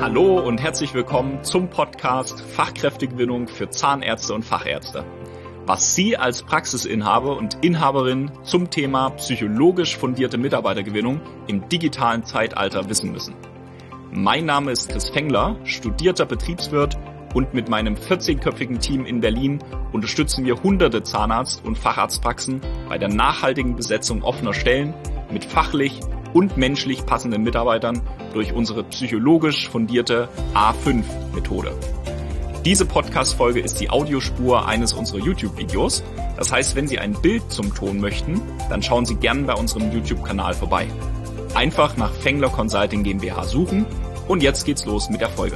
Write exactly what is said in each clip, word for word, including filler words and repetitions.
Hallo und herzlich willkommen zum Podcast Fachkräftegewinnung für Zahnärzte und Fachärzte. Was Sie als Praxisinhaber und Inhaberin zum Thema psychologisch fundierte Mitarbeitergewinnung im digitalen Zeitalter wissen müssen. Mein Name ist Chris Fengler, studierter Betriebswirt, und mit meinem vierzehnköpfigen Team in Berlin unterstützen wir hunderte Zahnarzt- und Facharztpraxen bei der nachhaltigen Besetzung offener Stellen mit fachlich und menschlich passenden Mitarbeitern durch unsere psychologisch fundierte A fünf Methode. Diese Podcast-Folge ist die Audiospur eines unserer YouTube-Videos. Das heißt, wenn Sie ein Bild zum Ton möchten, dann schauen Sie gerne bei unserem YouTube-Kanal vorbei. Einfach nach Fengler Consulting GmbH suchen und jetzt geht's los mit der Folge.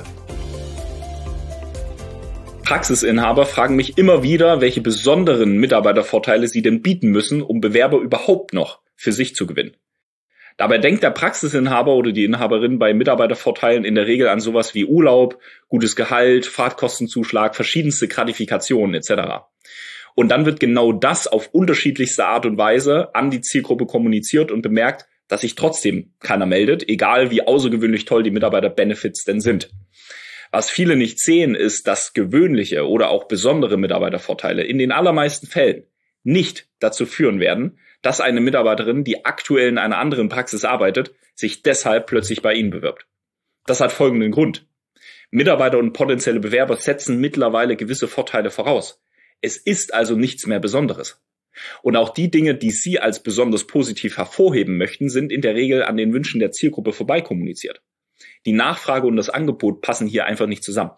Praxisinhaber fragen mich immer wieder, welche besonderen Mitarbeitervorteile sie denn bieten müssen, um Bewerber überhaupt noch für sich zu gewinnen. Dabei denkt der Praxisinhaber oder die Inhaberin bei Mitarbeitervorteilen in der Regel an sowas wie Urlaub, gutes Gehalt, Fahrtkostenzuschlag, verschiedenste Gratifikationen et cetera. Und dann wird genau das auf unterschiedlichste Art und Weise an die Zielgruppe kommuniziert und bemerkt, dass sich trotzdem keiner meldet, egal wie außergewöhnlich toll die Mitarbeiter-Benefits denn sind. Was viele nicht sehen, ist, dass gewöhnliche oder auch besondere Mitarbeitervorteile in den allermeisten Fällen nicht dazu führen werden, dass eine Mitarbeiterin, die aktuell in einer anderen Praxis arbeitet, sich deshalb plötzlich bei Ihnen bewirbt. Das hat folgenden Grund. Mitarbeiter und potenzielle Bewerber setzen mittlerweile gewisse Vorteile voraus. Es ist also nichts mehr Besonderes. Und auch die Dinge, die Sie als besonders positiv hervorheben möchten, sind in der Regel an den Wünschen der Zielgruppe vorbeikommuniziert. Die Nachfrage und das Angebot passen hier einfach nicht zusammen.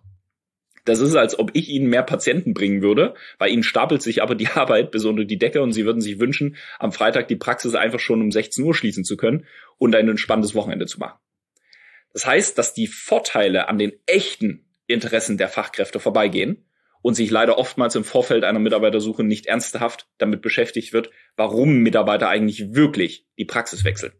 Das ist, als ob ich Ihnen mehr Patienten bringen würde, bei Ihnen stapelt sich aber die Arbeit bis unter die Decke und Sie würden sich wünschen, am Freitag die Praxis einfach schon um sechzehn Uhr schließen zu können und ein entspanntes Wochenende zu machen. Das heißt, dass die Vorteile an den echten Interessen der Fachkräfte vorbeigehen und sich leider oftmals im Vorfeld einer Mitarbeitersuche nicht ernsthaft damit beschäftigt wird, warum Mitarbeiter eigentlich wirklich die Praxis wechseln.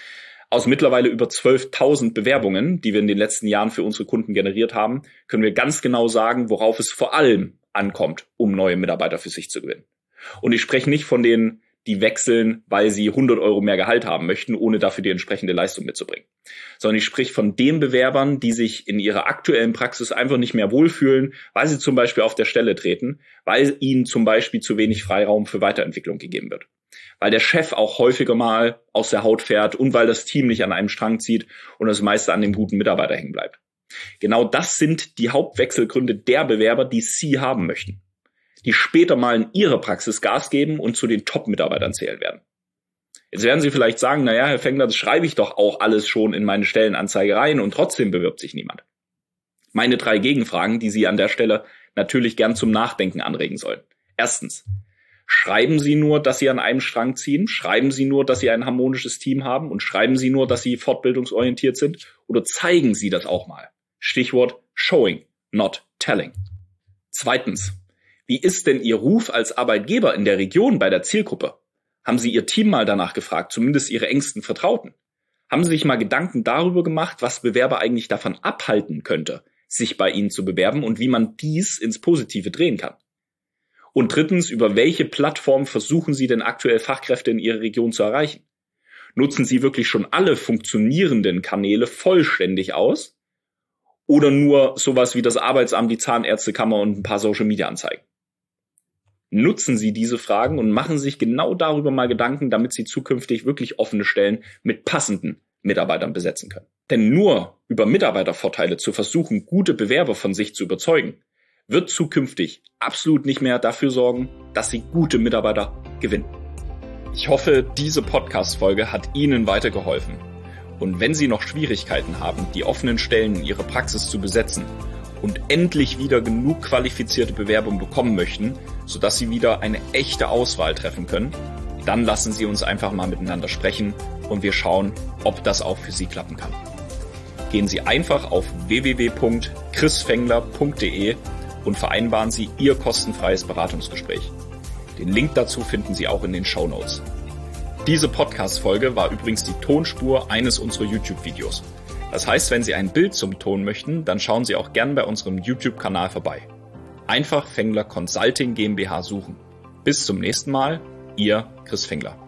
Aus mittlerweile über zwölftausend Bewerbungen, die wir in den letzten Jahren für unsere Kunden generiert haben, können wir ganz genau sagen, worauf es vor allem ankommt, um neue Mitarbeiter für sich zu gewinnen. Und ich spreche nicht von denen, die wechseln, weil sie hundert Euro mehr Gehalt haben möchten, ohne dafür die entsprechende Leistung mitzubringen. Sondern ich spreche von den Bewerbern, die sich in ihrer aktuellen Praxis einfach nicht mehr wohlfühlen, weil sie zum Beispiel auf der Stelle treten, weil ihnen zum Beispiel zu wenig Freiraum für Weiterentwicklung gegeben wird. Weil der Chef auch häufiger mal aus der Haut fährt und weil das Team nicht an einem Strang zieht und das meiste an dem guten Mitarbeiter hängen bleibt. Genau das sind die Hauptwechselgründe der Bewerber, die Sie haben möchten, die später mal in Ihrer Praxis Gas geben und zu den Top-Mitarbeitern zählen werden. Jetzt werden Sie vielleicht sagen, naja, Herr Fengler, das schreibe ich doch auch alles schon in meine Stellenanzeige rein und trotzdem bewirbt sich niemand. Meine drei Gegenfragen, die Sie an der Stelle natürlich gern zum Nachdenken anregen sollen. Erstens: Schreiben Sie nur, dass Sie an einem Strang ziehen? Schreiben Sie nur, dass Sie ein harmonisches Team haben? Und schreiben Sie nur, dass Sie fortbildungsorientiert sind? Oder zeigen Sie das auch mal? Stichwort Showing, not Telling. Zweitens: Wie ist denn Ihr Ruf als Arbeitgeber in der Region bei der Zielgruppe? Haben Sie Ihr Team mal danach gefragt, zumindest Ihre engsten Vertrauten? Haben Sie sich mal Gedanken darüber gemacht, was Bewerber eigentlich davon abhalten könnte, sich bei Ihnen zu bewerben und wie man dies ins Positive drehen kann? Und drittens, über welche Plattform versuchen Sie denn aktuell Fachkräfte in Ihrer Region zu erreichen? Nutzen Sie wirklich schon alle funktionierenden Kanäle vollständig aus? Oder nur sowas wie das Arbeitsamt, die Zahnärztekammer und ein paar Social-Media-Anzeigen? Nutzen Sie diese Fragen und machen sich genau darüber mal Gedanken, damit Sie zukünftig wirklich offene Stellen mit passenden Mitarbeitern besetzen können. Denn nur über Mitarbeitervorteile zu versuchen, gute Bewerber von sich zu überzeugen, wird zukünftig absolut nicht mehr dafür sorgen, dass Sie gute Mitarbeiter gewinnen. Ich hoffe, diese Podcast-Folge hat Ihnen weitergeholfen. Und wenn Sie noch Schwierigkeiten haben, die offenen Stellen in Ihrer Praxis zu besetzen und endlich wieder genug qualifizierte Bewerbungen bekommen möchten, sodass Sie wieder eine echte Auswahl treffen können, dann lassen Sie uns einfach mal miteinander sprechen und wir schauen, ob das auch für Sie klappen kann. Gehen Sie einfach auf w w w punkt chris fengler punkt d e und vereinbaren Sie Ihr kostenfreies Beratungsgespräch. Den Link dazu finden Sie auch in den Shownotes. Diese Podcast-Folge war übrigens die Tonspur eines unserer YouTube-Videos. Das heißt, wenn Sie ein Bild zum Ton möchten, dann schauen Sie auch gern bei unserem YouTube-Kanal vorbei. Einfach Fengler Consulting GmbH suchen. Bis zum nächsten Mal, Ihr Chris Fengler.